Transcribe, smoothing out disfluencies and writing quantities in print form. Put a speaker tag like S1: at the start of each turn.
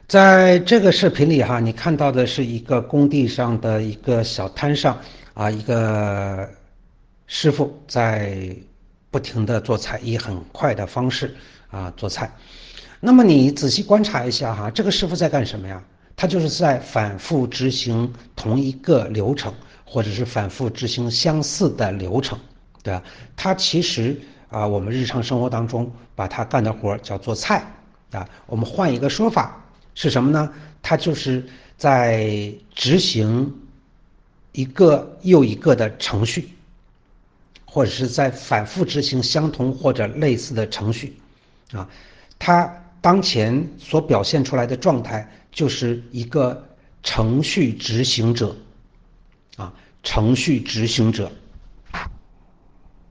S1: 在这个视频里哈，你看到的是一个工地上的一个小摊上一个师傅在不停的做菜，以很快的方式做菜。那么你仔细观察一下哈，这个师傅在干什么呀？他就是在反复执行同一个流程，或者是反复执行相似的流程，对吧？他其实我们日常生活当中把他干的活叫做菜我们换一个说法是什么呢？他就是在执行一个又一个的程序，或者是在反复执行相同或者类似的程序他当前所表现出来的状态就是一个程序执行者程序执行者。